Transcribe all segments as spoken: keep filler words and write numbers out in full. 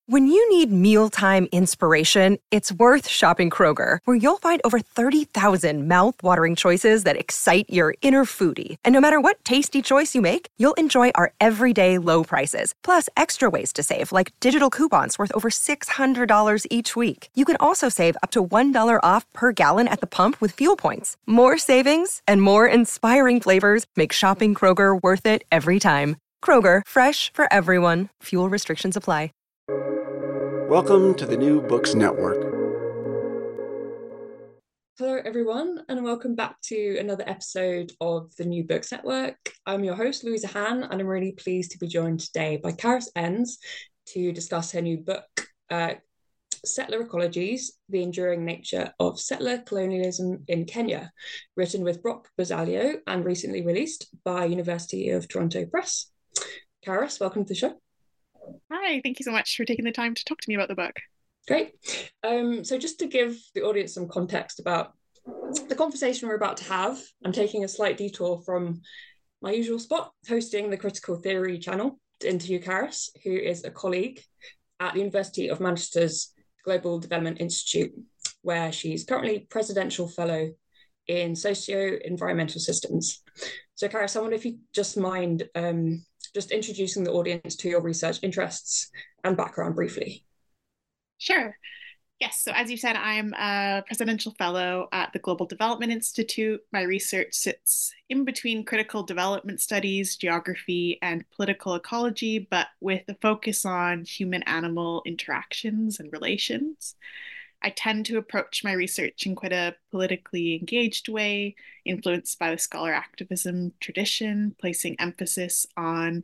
When you need mealtime inspiration, it's worth shopping Kroger, where you'll find over thirty thousand mouth-watering choices that excite your inner foodie. And no matter what tasty choice you make, you'll enjoy our everyday low prices, plus extra ways to save, like digital coupons worth over six hundred dollars each week. You can also save up to one dollar off per gallon at the pump with fuel points. More savings and more inspiring flavors make shopping Kroger worth it every time. Kroger, fresh for everyone. Fuel restrictions apply. Welcome to the New Books Network. Hello, everyone, and welcome back to another episode of the New Books Network. I'm your host, Louisa Han, and I'm really pleased to be joined today by Karis Enns to discuss her new book, uh, Settler Ecologies, The Enduring Nature of Settler Colonialism in Kenya, written with Brock Basiaglio and recently released by University of Toronto Press. Karis, welcome to the show. Hi, thank you so much for taking the time to talk to me about the book. Great. Um, so just to give the audience some context about the conversation we're about to have, I'm taking a slight detour from my usual spot, hosting the Critical Theory channel, to interview Karis, who is a colleague at the University of Manchester's Global Development Institute, where she's currently Presidential Fellow in Socio-Environmental Systems. So Karis, I wonder if you just mind um, just introducing the audience to your research interests and background briefly. Sure. Yes. So as you said, I'm a Presidential Fellow at the Global Development Institute. My research sits in between critical development studies, geography, and political ecology, but with a focus on human-animal interactions and relations. I tend to approach my research in quite a politically engaged way, influenced by the scholar activism tradition, placing emphasis on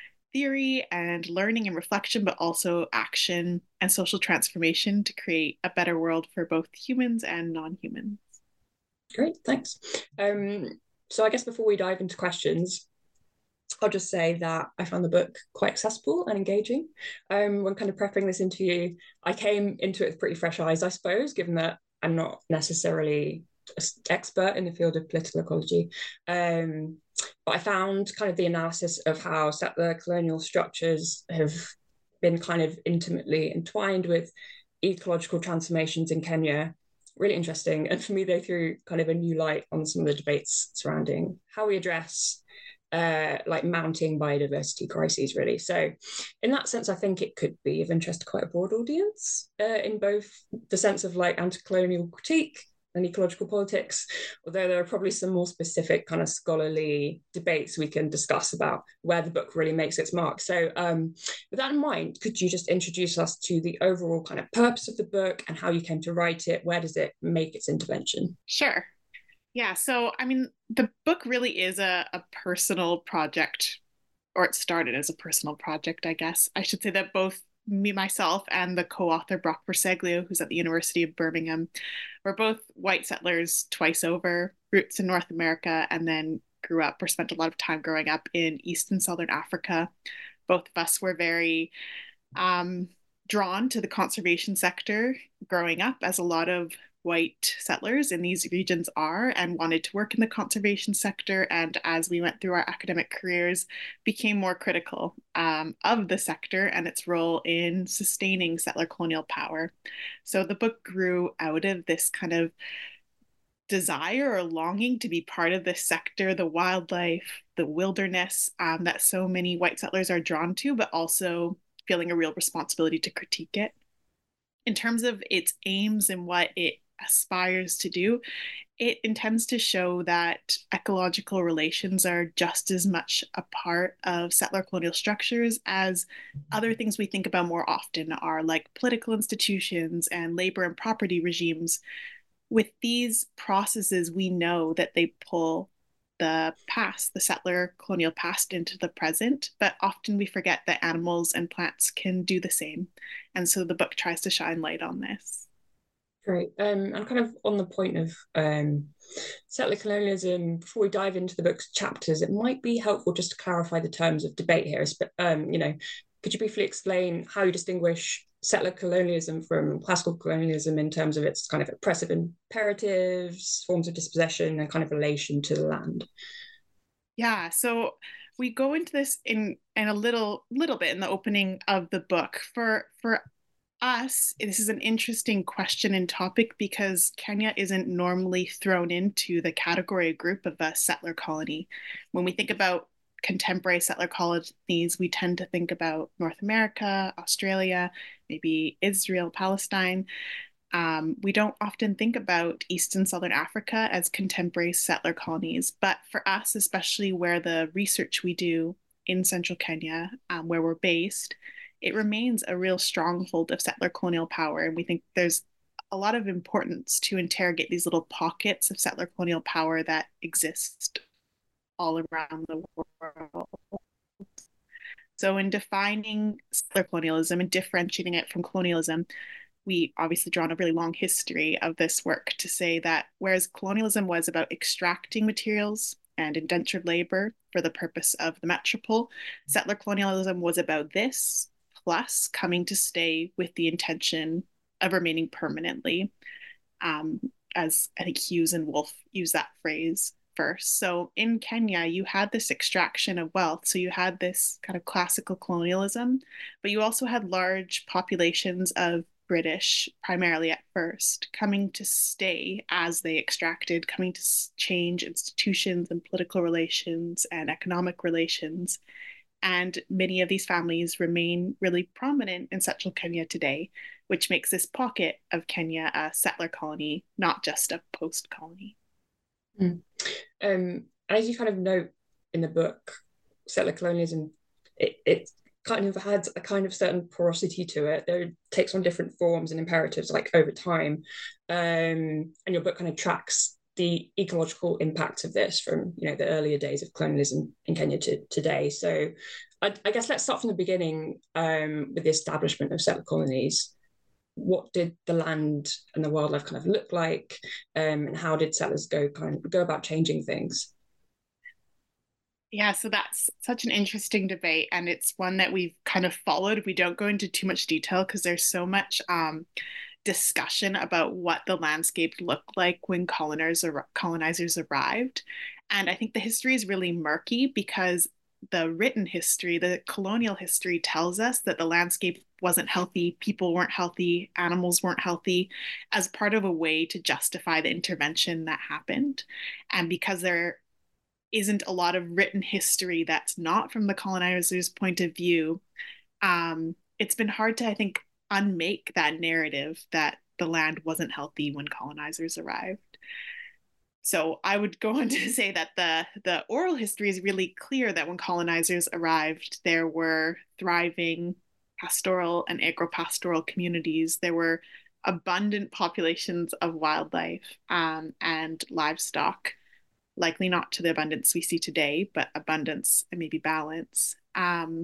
theory and learning and reflection, but also action and social transformation to create a better world for both humans and non-humans. Great, thanks. Um, so I guess before we dive into questions, I'll just say that I found the book quite accessible and engaging. Um, when kind of prepping this interview, I came into it with pretty fresh eyes, I suppose, given that I'm not necessarily an expert in the field of political ecology. Um, but I found kind of the analysis of how settler colonial structures have been kind of intimately entwined with ecological transformations in Kenya really interesting. And for me, they threw kind of a new light on some of the debates surrounding how we address uh, like mounting biodiversity crises, really. So in that sense, I think it could be of interest to quite a broad audience uh, in both the sense of like anti-colonial critique and ecological politics, although there are probably some more specific kind of scholarly debates we can discuss about where the book really makes its mark. So um, with that in mind, could you just introduce us to the overall kind of purpose of the book and how you came to write it? Where does it make its intervention? Sure. Yeah, so I mean, the book really is a, a personal project, or it started as a personal project, I guess. I should say that both me, myself, and the co-author Brock Basiaglio, who's at the University of Birmingham, were both white settlers twice over, roots in North America, and then grew up or spent a lot of time growing up in East and Southern Africa. Both of us were very um, drawn to the conservation sector growing up, as a lot of white settlers in these regions are, and wanted to work in the conservation sector. And as we went through our academic careers, became more critical um, of the sector and its role in sustaining settler colonial power. So the book grew out of this kind of desire or longing to be part of this sector, the wildlife, the wilderness um, that so many white settlers are drawn to, but also feeling a real responsibility to critique it. In terms of its aims and what it aspires to do, it intends to show that ecological relations are just as much a part of settler colonial structures as other things we think about more often are like political institutions and labor and property regimes. With these processes, we know that they pull the past, the settler colonial past, into the present, but often we forget that animals and plants can do the same. And so the book tries to shine light on this. Great. Um, and kind of on the point of um, settler colonialism, before we dive into the book's chapters, it might be helpful just to clarify the terms of debate here. Um, you know, could you briefly explain how you distinguish settler colonialism from classical colonialism in terms of its kind of oppressive imperatives, forms of dispossession, and kind of relation to the land? Yeah, so we go into this in in a little little bit in the opening of the book. For for us, this is an interesting question and topic because Kenya isn't normally thrown into the category group of a settler colony. When we think about contemporary settler colonies, we tend to think about North America, Australia, maybe Israel, Palestine. Um, we don't often think about East and Southern Africa as contemporary settler colonies, but for us, especially where the research we do in central Kenya, um, where we're based, it remains a real stronghold of settler colonial power. And we think there's a lot of importance to interrogate these little pockets of settler colonial power that exist all around the world. So in defining settler colonialism and differentiating it from colonialism, we obviously draw on a really long history of this work to say that whereas colonialism was about extracting materials and indentured labor for the purpose of the metropole, settler colonialism was about this, plus coming to stay with the intention of remaining permanently, um, as I think Hughes and Wolfe use that phrase first. So in Kenya, you had this extraction of wealth. So you had this kind of classical colonialism, but you also had large populations of British, primarily at first, coming to stay as they extracted, coming to change institutions and political relations and economic relations. And many of these families remain really prominent in central Kenya today, which makes this pocket of Kenya a settler colony, not just a post colony. Mm. Um, as you kind of note in the book, settler colonialism, it, it kind of had a kind of certain porosity to it. It takes on different forms and imperatives like over time. Um, and your book kind of tracks the ecological impact of this from, you know, the earlier days of colonialism in Kenya to today. So I, I guess let's start from the beginning, um, with the establishment of settler colonies. What did the land and the wildlife kind of look like, um, and how did settlers go kind of go about changing things? Yeah, so that's such an interesting debate, and it's one that we've kind of followed. We don't go into too much detail because there's so much um, discussion about what the landscape looked like when colonizers or colonizers arrived. And I think the history is really murky because the written history, the colonial history, tells us that the landscape wasn't healthy, people weren't healthy, animals weren't healthy, as part of a way to justify the intervention that happened. And because there isn't a lot of written history that's not from the colonizers' point of view, um, it's been hard to, I think, unmake that narrative that the land wasn't healthy when colonizers arrived. So I would go on to say that the, the oral history is really clear that when colonizers arrived, there were thriving pastoral and agro-pastoral communities. There were abundant populations of wildlife um, and livestock, likely not to the abundance we see today, but abundance and maybe balance. Um,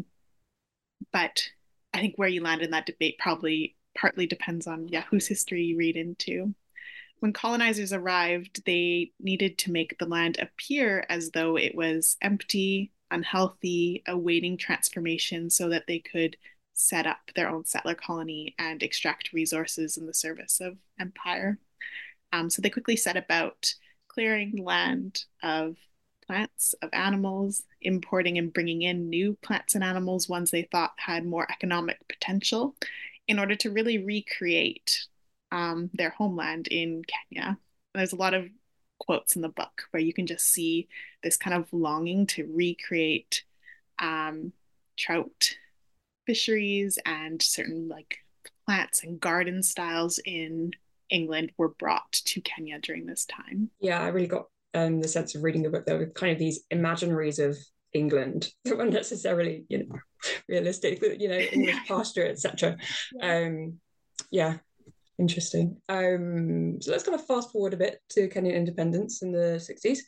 but I think where you land in that debate probably partly depends on, yeah, whose history you read into. When colonizers arrived, they needed to make the land appear as though it was empty, unhealthy, awaiting transformation so that they could set up their own settler colony and extract resources in the service of empire. Um, so they quickly set about clearing land of plants, of animals, importing and bringing in new plants and animals, ones they thought had more economic potential, in order to really recreate um, their homeland in Kenya. And there's a lot of quotes in the book where you can just see this kind of longing to recreate um, trout fisheries, and certain like plants and garden styles in England were brought to Kenya during this time. Yeah, I really got um, the sense of reading the book. There were kind of these imaginaries of England that weren't necessarily, you know, realistic, but, you know, English pasture, et cetera. Yeah. Um, yeah, interesting. Um, so let's kind of fast forward a bit to Kenyan independence in the sixties.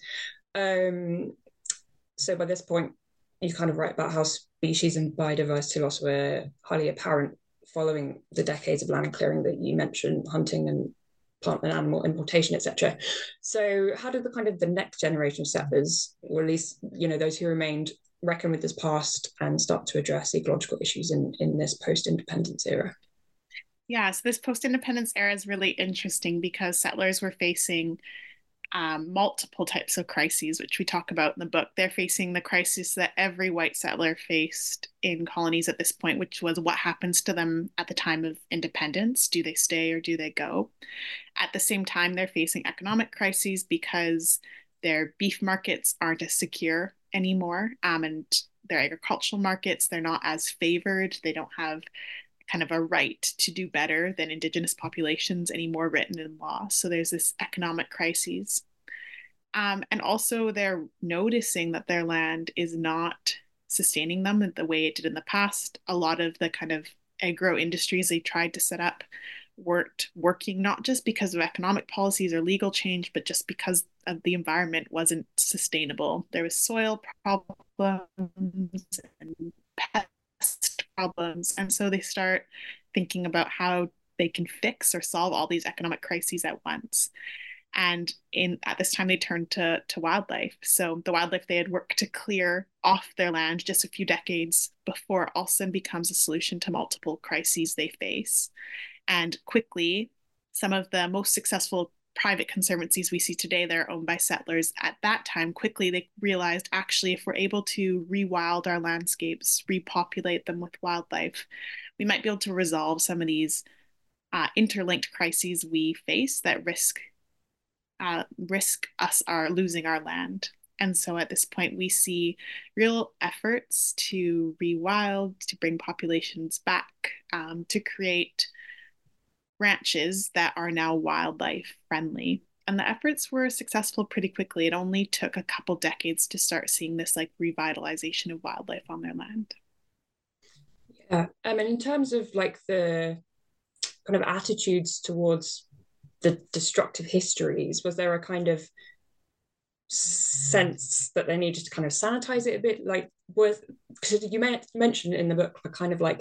Um, so by this point, you kind of write about how species and biodiversity loss were highly apparent following the decades of land clearing that you mentioned, hunting and plant and animal importation, et cetera. So how did the kind of the next generation of settlers, or at least, you know, those who remained, reckon with this past and start to address ecological issues in, in this post-independence era? Yeah, so this post-independence era is really interesting because settlers were facing um, multiple types of crises, which we talk about in the book. They're facing the crisis that every white settler faced in colonies at this point, which was what happens to them at the time of independence. Do they stay or do they go? At the same time, they're facing economic crises because their beef markets aren't as secure anymore, um, and their agricultural markets, they're not as favored. They don't have kind of a right to do better than Indigenous populations anymore written in law. So there's this economic crisis. Um, and also they're noticing that their land is not sustaining them the way it did in the past. A lot of the kind of agro industries they tried to set up weren't working, not just because of economic policies or legal change, but just because of the environment wasn't sustainable. There was soil problems and pest problems. And so they start thinking about how they can fix or solve all these economic crises at once. And in at this time they turned to to wildlife. So the wildlife they had worked to clear off their land just a few decades before all of a sudden becomes a solution to multiple crises they face. And quickly, some of the most successful private conservancies we see today, they're owned by settlers. At that time, quickly they realized, actually, if we're able to rewild our landscapes, repopulate them with wildlife, we might be able to resolve some of these uh, interlinked crises we face that risk uh, risk us our losing our land. And so at this point, we see real efforts to rewild, to bring populations back, um, to create ranches that are now wildlife friendly. And the efforts were successful pretty quickly. It only took a couple decades to start seeing this like revitalization of wildlife on their land. Yeah. Um, and in terms of like the kind of attitudes towards the destructive histories, was there a kind of sense that they needed to kind of sanitize it a bit? Like, was, because you may, mentioned in the book a kind of like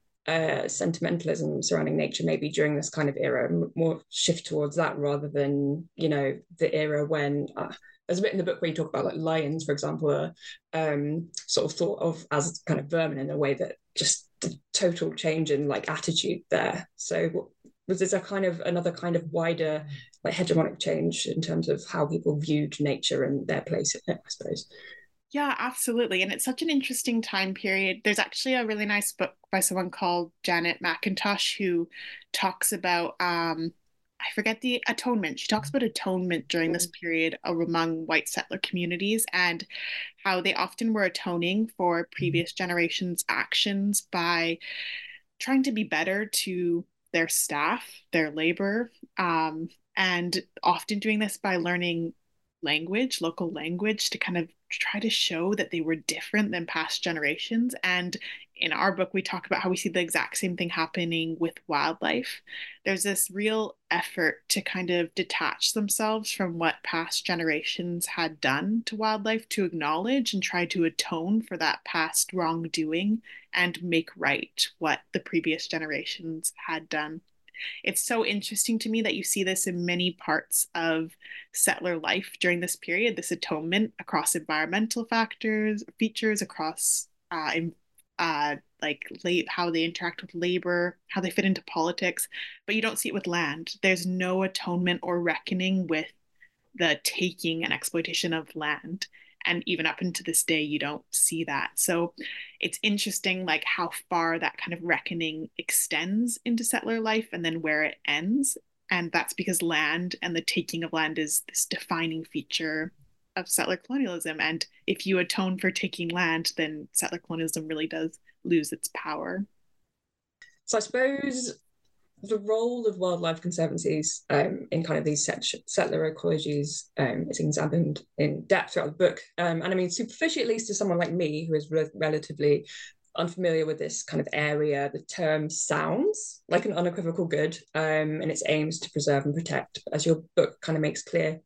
uh, sentimentalism surrounding nature, maybe during this kind of era, more shift towards that rather than, you know, the era when uh, there's a bit in the book where you talk about like lions, for example, are um, sort of thought of as kind of vermin in a way that just the total change in like attitude there. So was this a kind of another kind of wider like hegemonic change in terms of how people viewed nature and their place in it, I suppose? Yeah, absolutely. And it's such an interesting time period. There's actually a really nice book by someone called Janet McIntosh who talks about, um, I forget the atonement. She talks about atonement during this period among white settler communities and how they often were atoning for previous generations' actions by trying to be better to their staff, their labor, um, and often doing this by learning language, local language, to kind of try to show that they were different than past generations. And in our book, we talk about how we see the exact same thing happening with wildlife. There's this real effort to kind of detach themselves from what past generations had done to wildlife, to acknowledge and try to atone for that past wrongdoing and make right what the previous generations had done. It's so interesting to me that you see this in many parts of settler life during this period, this atonement across environmental factors, features, across uh, in, uh, like late, how they interact with labor, how they fit into politics, but you don't see it with land. There's no atonement or reckoning with the taking and exploitation of land. And even up into this day, you don't see that. So it's interesting, like how far that kind of reckoning extends into settler life and then where it ends. And that's because land and the taking of land is this defining feature of settler colonialism. And if you atone for taking land, then settler colonialism really does lose its power. So I suppose the role of wildlife conservancies um, in kind of these settler ecologies um, is examined in depth throughout the book. Um, and I mean, superficially, at least to someone like me, who is re- relatively unfamiliar with this kind of area, the term sounds like an unequivocal good, um, and its aims to preserve and protect. But as your book kind of makes clear,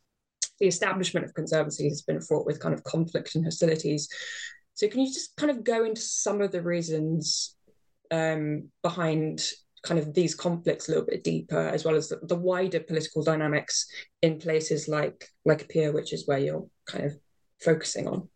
the establishment of conservancies has been fraught with kind of conflict and hostilities. So can you just kind of go into some of the reasons um, behind kind of these conflicts a little bit deeper, as well as the, the wider political dynamics in places like like Apia, which is where you're kind of focusing on?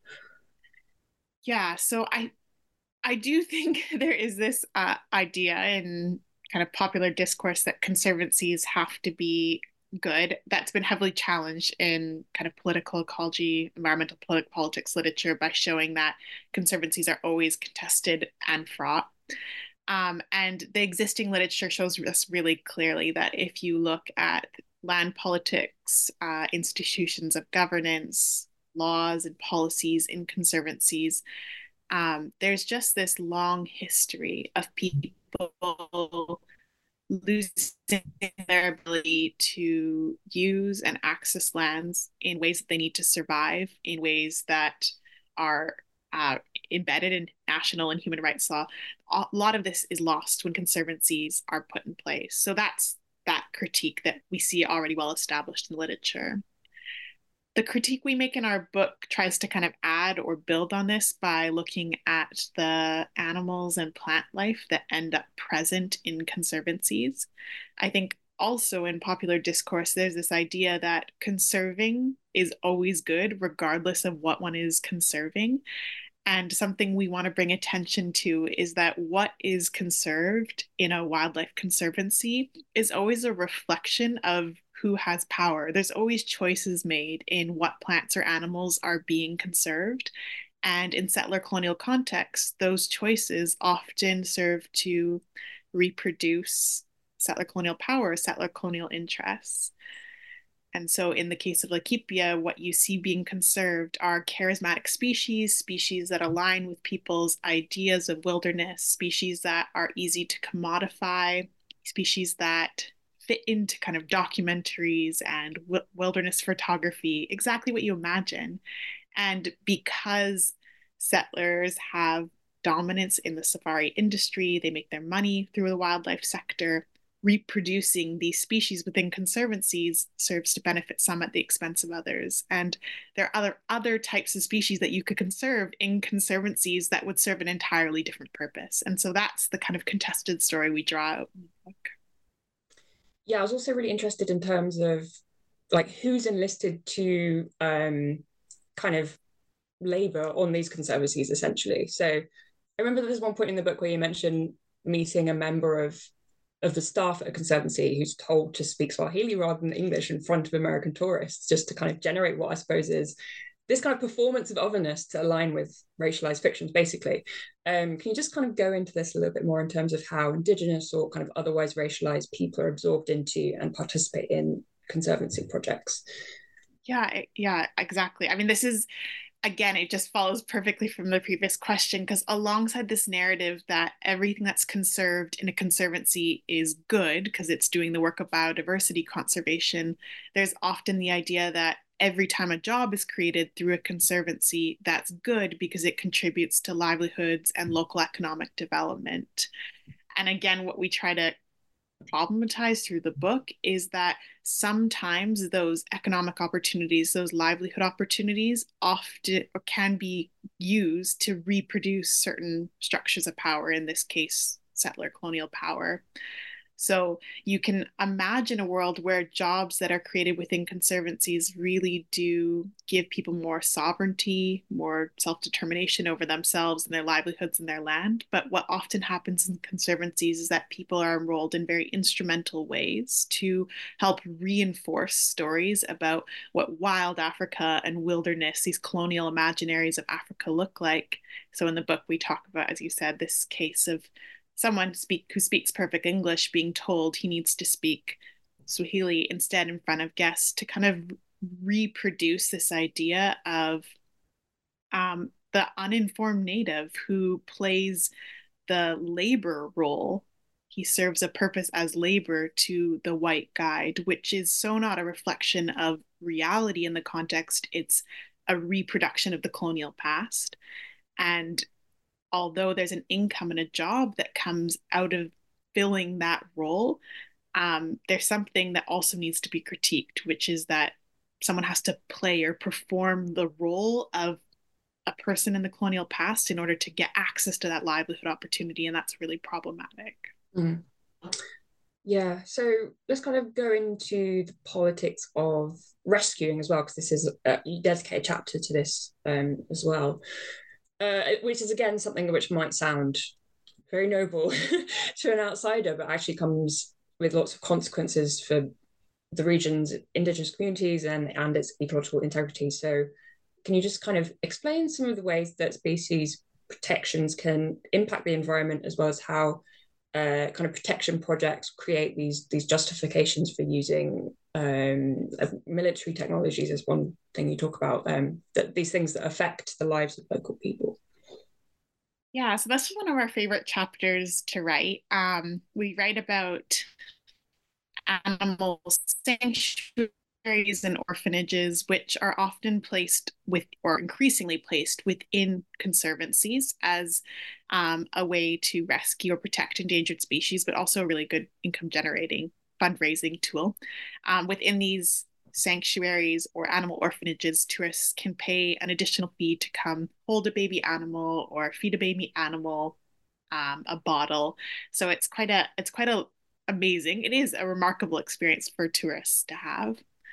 Yeah, so I I do think there is this uh, idea in kind of popular discourse that conservancies have to be good. That's been heavily challenged in kind of political ecology, environmental polit- politics literature by showing that conservancies are always contested and fraught. Um, and the existing literature shows us really clearly that if you look at land politics, uh, institutions of governance, laws and policies in conservancies, um, there's just this long history of people losing their ability to use and access lands in ways that they need to survive, in ways that are uh, embedded in national and human rights law. A lot of this is lost when conservancies are put in place. So that's that critique that we see already well established in the literature. The critique we make in our book tries to kind of add or build on this by looking at the animals and plant life that end up present in conservancies. I think also in popular discourse, there's this idea that conserving is always good, regardless of what one is conserving. And something we want to bring attention to is that what is conserved in a wildlife conservancy is always a reflection of who has power. There's always choices made in what plants or animals are being conserved. And in settler colonial contexts, those choices often serve to reproduce settler colonial power, settler colonial interests. And so in the case of Laikipia, what you see being conserved are charismatic species, species that align with people's ideas of wilderness, species that are easy to commodify, species that fit into kind of documentaries and w- wilderness photography, exactly what you imagine. And because settlers have dominance in the safari industry, they make their money through the wildlife sector, reproducing these species within conservancies serves to benefit some at the expense of others. And there are other other types of species that you could conserve in conservancies that would serve an entirely different purpose. And so that's the kind of contested story we draw out in the book. Yeah, I was also really interested in terms of like who's enlisted to um, kind of labor on these conservancies, essentially. So I remember there was one point in the book where you mentioned meeting a member of of the staff at a conservancy who's told to speak Swahili rather than English in front of American tourists, just to kind of generate what I suppose is this kind of performance of otherness to align with racialized fictions, basically. Um, can you just kind of go into this a little bit more in terms of how Indigenous or kind of otherwise racialized people are absorbed into and participate in conservancy projects? Yeah, yeah, exactly. I mean, this is again, it just follows perfectly from the previous question because alongside this narrative that everything that's conserved in a conservancy is good because it's doing the work of biodiversity conservation, there's often the idea that every time a job is created through a conservancy, that's good because it contributes to livelihoods and local economic development. And again, what we try to problematized through the book is that sometimes those economic opportunities, those livelihood opportunities, often or can be used to reproduce certain structures of power, in this case, settler colonial power. So you can imagine a world where jobs that are created within conservancies really do give people more sovereignty, more self-determination over themselves and their livelihoods and their land. But what often happens in conservancies is that people are enrolled in very instrumental ways to help reinforce stories about what wild Africa and wilderness, these colonial imaginaries of Africa look like. So in the book, we talk about, as you said, this case of someone speak who speaks perfect English being told he needs to speak Swahili instead in front of guests to kind of reproduce this idea of um, the uninformed native who plays the labor role. He serves a purpose as labor to the white guide, which is so not a reflection of reality in the context. It's a reproduction of the colonial past. And although there's an income and a job that comes out of filling that role, um, there's something that also needs to be critiqued, which is that someone has to play or perform the role of a person in the colonial past in order to get access to that livelihood opportunity, and that's really problematic. Mm. Yeah, so let's kind of go into the politics of rescuing as well, because this is a, you dedicate a chapter to this um, as well. Uh, which is again something which might sound very noble to an outsider, but actually comes with lots of consequences for the region's indigenous communities and, and its ecological integrity. So can you just kind of explain some of the ways that species protections can impact the environment, as well as how uh, kind of protection projects create these these justifications for using um, military technologies as one thing you talk about, um, that these things that affect the lives of local people? Yeah, so that's one of our favorite chapters to write. Um, we write about animal sanctuaries and orphanages, which are often placed with, or increasingly placed within conservancies as um, a way to rescue or protect endangered species, but also a really good income generating fundraising tool. Um, within these sanctuaries or animal orphanages, tourists can pay an additional fee to come hold a baby animal or feed a baby animal, um, a bottle. So it's quite a it's quite a amazing. It is a remarkable experience for tourists to have.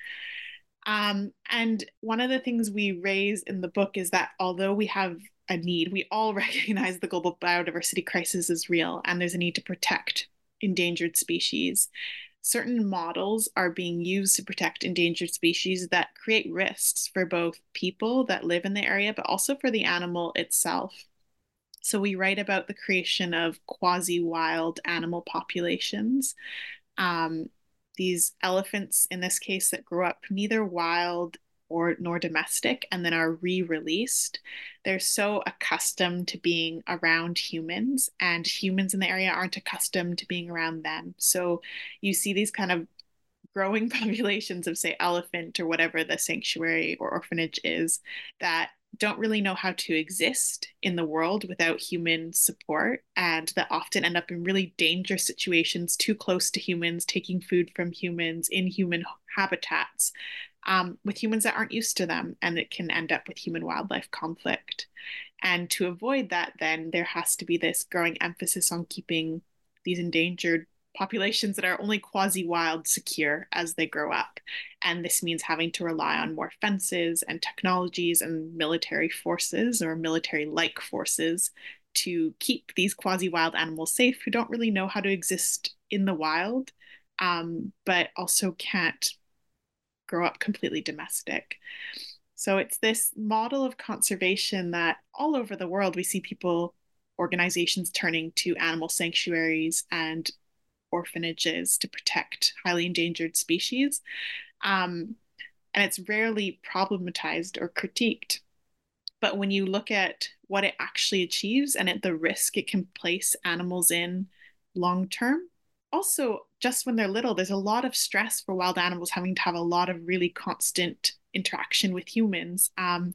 Um, and one of the things we raise in the book is that although we have a need, we all recognize the global biodiversity crisis is real and there's a need to protect endangered species. Certain models are being used to protect endangered species that create risks for both people that live in the area, but also for the animal itself. So we write about the creation of quasi-wild animal populations. Um, these elephants, in this case, that grow up neither wild or nor domestic and then are re-released. They're so accustomed to being around humans, and humans in the area aren't accustomed to being around them. So you see these kind of growing populations of, say, elephant or whatever the sanctuary or orphanage is, that don't really know how to exist in the world without human support, and that often end up in really dangerous situations too close to humans, taking food from humans in human habitats, um, with humans that aren't used to them, and it can end up with human wildlife conflict. And to avoid that, then there has to be this growing emphasis on keeping these endangered populations that are only quasi-wild secure as they grow up. And this means having to rely on more fences and technologies and military forces or military-like forces to keep these quasi-wild animals safe, who don't really know how to exist in the wild, um, but also can't grow up completely domestic. So it's this model of conservation that all over the world we see people, organizations turning to animal sanctuaries and orphanages to protect highly endangered species. Um, and it's rarely problematized or critiqued. But when you look at what it actually achieves and at the risk it can place animals in long term, also just when they're little, there's a lot of stress for wild animals having to have a lot of really constant interaction with humans. Um,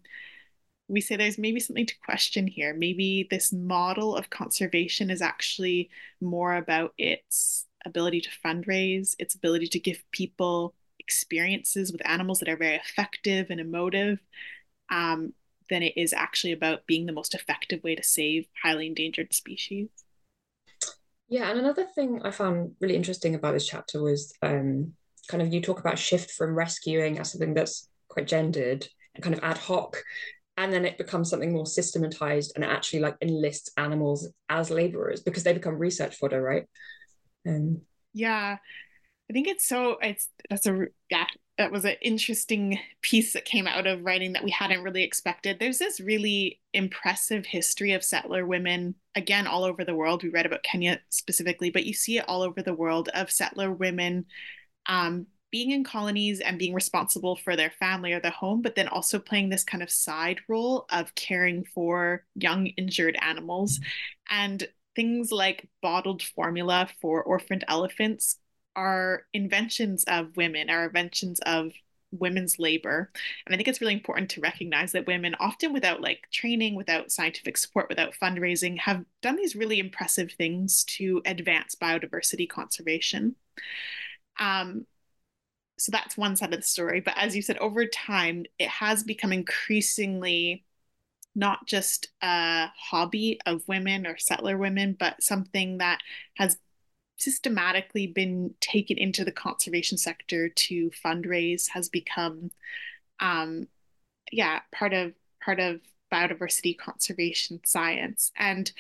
we say there's maybe something to question here. Maybe this model of conservation is actually more about its ability to fundraise, its ability to give people experiences with animals that are very effective and emotive, um, than it is actually about being the most effective way to save highly endangered species. Yeah, and another thing I found really interesting about this chapter was um, kind of you talk about shift from rescuing as something that's quite gendered and kind of ad hoc, and then it becomes something more systematized and actually like enlists animals as laborers because they become research fodder, right? Um, yeah, I think it's so it's that's a yeah that was an interesting piece that came out of writing that we hadn't really expected. There's this really impressive history of settler women, again, all over the world. We read about Kenya specifically, but you see it all over the world, of settler women um, being in colonies and being responsible for their family or their home, but then also playing this kind of side role of caring for young injured animals. And things like bottled formula for orphaned elephants are inventions of women, are inventions of women's labor. And I think it's really important to recognize that women, often without like training, without scientific support, without fundraising, have done these really impressive things to advance biodiversity conservation. Um, so that's one side of the story. But as you said, over time, it has become increasingly not just a hobby of women or settler women, but something that has systematically been taken into the conservation sector to fundraise, has become um yeah part of part of biodiversity conservation science. And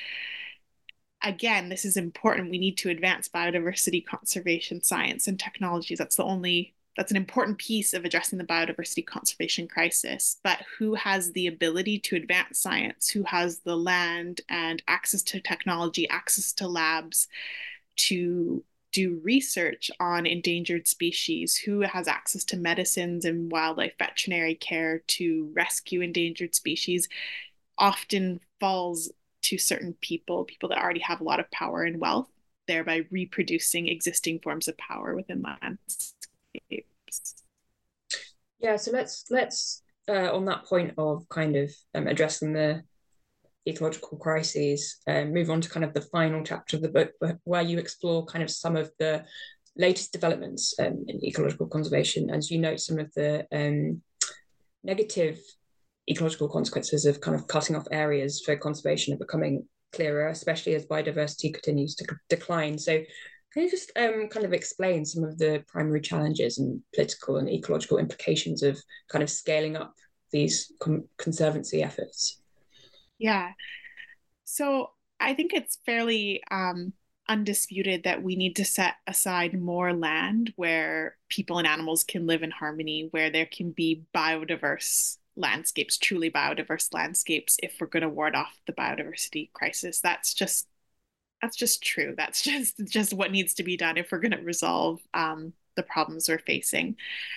again, this is important. We need to advance biodiversity conservation science and technologies. That's the only that's an important piece of addressing the biodiversity conservation crisis. But who has the ability to advance science? Who has the land and access to technology, access to labs to do research on endangered species? Who has access to medicines and wildlife veterinary care to rescue endangered species? Often falls to certain people, people that already have a lot of power and wealth, thereby reproducing existing forms of power within landscapes. Yeah, so let's let's uh, on that point of kind of um, addressing the ecological crises, um, move on to kind of the final chapter of the book, where you explore kind of some of the latest developments um, in ecological conservation, as you note some of the um, negative ecological consequences of kind of cutting off areas for conservation are becoming clearer, especially as biodiversity continues to decline. So can you just um, kind of explain some of the primary challenges and political and ecological implications of kind of scaling up these com- conservancy efforts? Yeah. So I think it's fairly um, undisputed that we need to set aside more land where people and animals can live in harmony, where there can be biodiverse landscapes, truly biodiverse landscapes, if we're going to ward off the biodiversity crisis. That's just that's just true. That's just just what needs to be done if we're going to resolve um, the problems we're facing.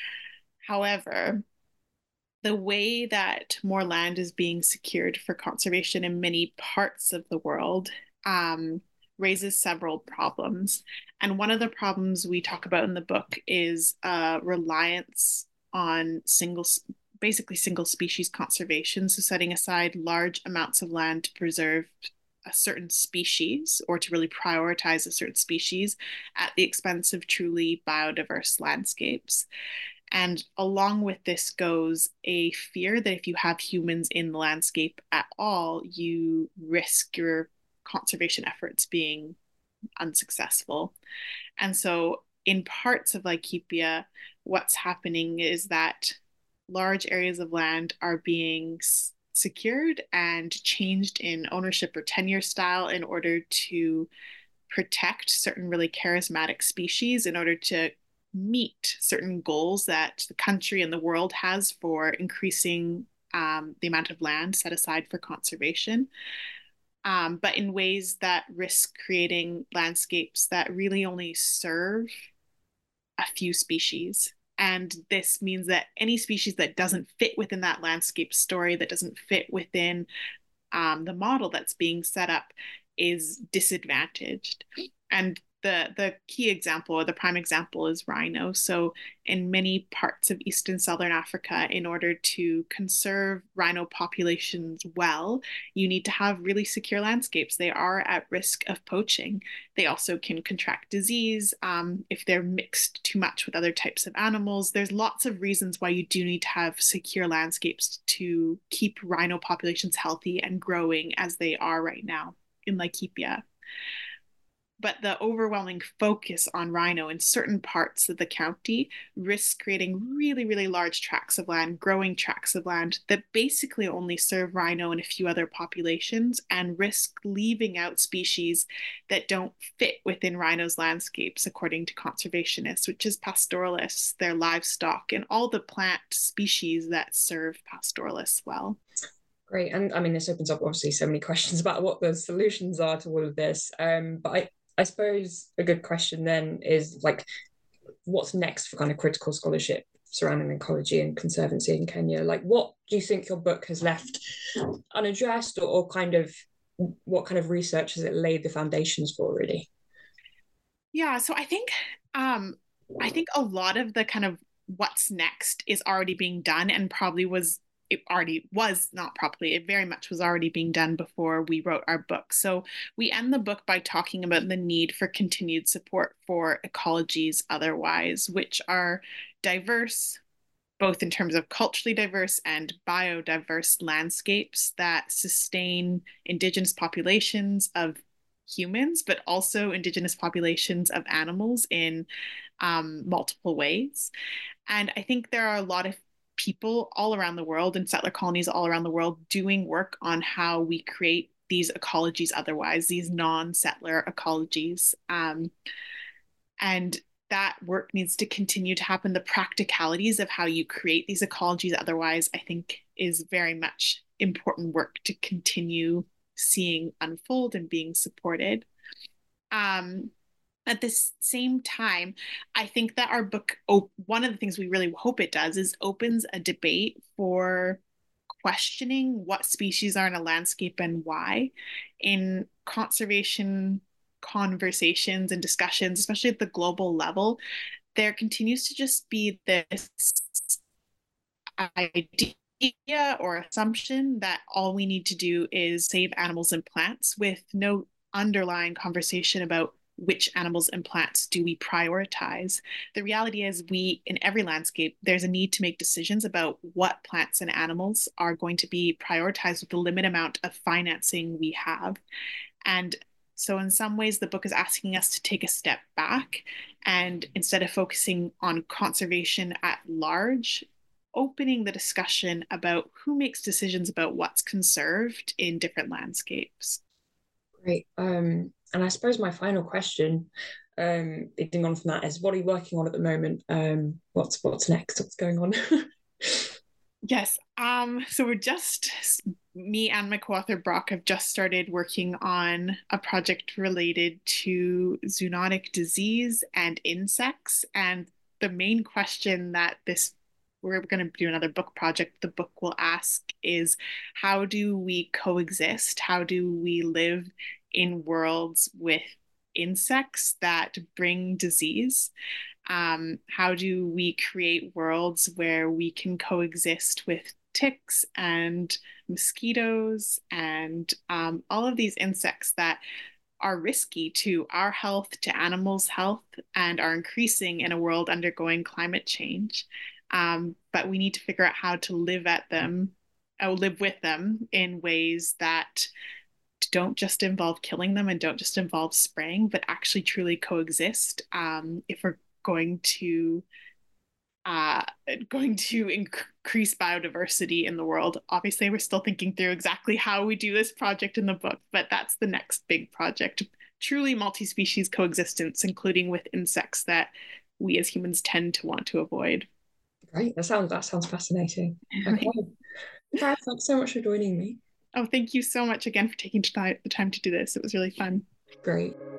However, the way that more land is being secured for conservation in many parts of the world um, raises several problems. And one of the problems we talk about in the book is uh, reliance on single, basically single species conservation. So setting aside large amounts of land to preserve a certain species or to really prioritize a certain species at the expense of truly biodiverse landscapes. And along with this goes a fear that if you have humans in the landscape at all, you risk your conservation efforts being unsuccessful. And so in parts of Laikipia, what's happening is that large areas of land are being secured and changed in ownership or tenure style in order to protect certain really charismatic species, in order to meet certain goals that the country and the world has for increasing um, the amount of land set aside for conservation, um, but in ways that risk creating landscapes that really only serve a few species. And this means that any species that doesn't fit within that landscape story, that doesn't fit within um, the model that's being set up, is disadvantaged. And the the key example, or the prime example, is rhino. So in many parts of East and Southern Africa, in order to conserve rhino populations well, you need to have really secure landscapes. They are at risk of poaching. They also can contract disease um, if they're mixed too much with other types of animals. There's lots of reasons why you do need to have secure landscapes to keep rhino populations healthy and growing as they are right now in Laikipia. But the overwhelming focus on rhino in certain parts of the county risks creating really, really large tracts of land, growing tracts of land that basically only serve rhino and a few other populations, and risk leaving out species that don't fit within rhino's landscapes, according to conservationists, which is pastoralists, their livestock, and all the plant species that serve pastoralists well. Great. And I mean, this opens up obviously so many questions about what the solutions are to all of this. Um, but I, I suppose a good question then is like, what's next for kind of critical scholarship surrounding ecology and conservancy in Kenya? Like, what do you think your book has left unaddressed, or, or kind of what kind of research has it laid the foundations for, really? Yeah, so I think um, I think a lot of the kind of what's next is already being done, and probably was it already was not properly, it very much was already being done before we wrote our book. So we end the book by talking about the need for continued support for ecologies otherwise, which are diverse, both in terms of culturally diverse and biodiverse landscapes that sustain indigenous populations of humans, but also indigenous populations of animals in um, multiple ways. And I think there are a lot of people all around the world, and settler colonies all around the world, doing work on how we create these ecologies otherwise, these non-settler ecologies. Um, and that work needs to continue to happen. The practicalities of how you create these ecologies otherwise, I think, is very much important work to continue seeing unfold and being supported. Um, at the same time, I think that our book, oh, one of the things we really hope it does is opens a debate for questioning what species are in a landscape and why. In conservation conversations and discussions, especially at the global level, there continues to just be this idea or assumption that all we need to do is save animals and plants, with no underlying conversation about which animals and plants do we prioritize. The reality is, we, in every landscape, there's a need to make decisions about what plants and animals are going to be prioritized with the limited amount of financing we have. And so in some ways, the book is asking us to take a step back, and instead of focusing on conservation at large, opening the discussion about who makes decisions about what's conserved in different landscapes. Great. Um, and I suppose my final question, um, leading on from that, is what are you working on at the moment? Um, what's what's next? What's going on? Yes. Um, so we're just, me and my co-author Brock have just started working on a project related to zoonotic disease and insects. And the main question that this, we're going to do another book project, the book will ask is, how do we coexist? How do we live in worlds with insects that bring disease? Um, how do we create worlds where we can coexist with ticks and mosquitoes and um, all of these insects that are risky to our health, to animals' health, and are increasing in a world undergoing climate change? Um, but we need to figure out how to live at them, or live with them in ways that don't just involve killing them and don't just involve spraying, but actually truly coexist. Um, if we're going to uh, going to increase biodiversity in the world. Obviously, we're still thinking through exactly how we do this project in the book, but that's the next big project. Truly multi-species coexistence, including with insects that we as humans tend to want to avoid. Great. That sounds that sounds fascinating. Okay. Tara, thanks so much for joining me. Oh, thank you so much again for taking the time to do this. It was really fun. Great.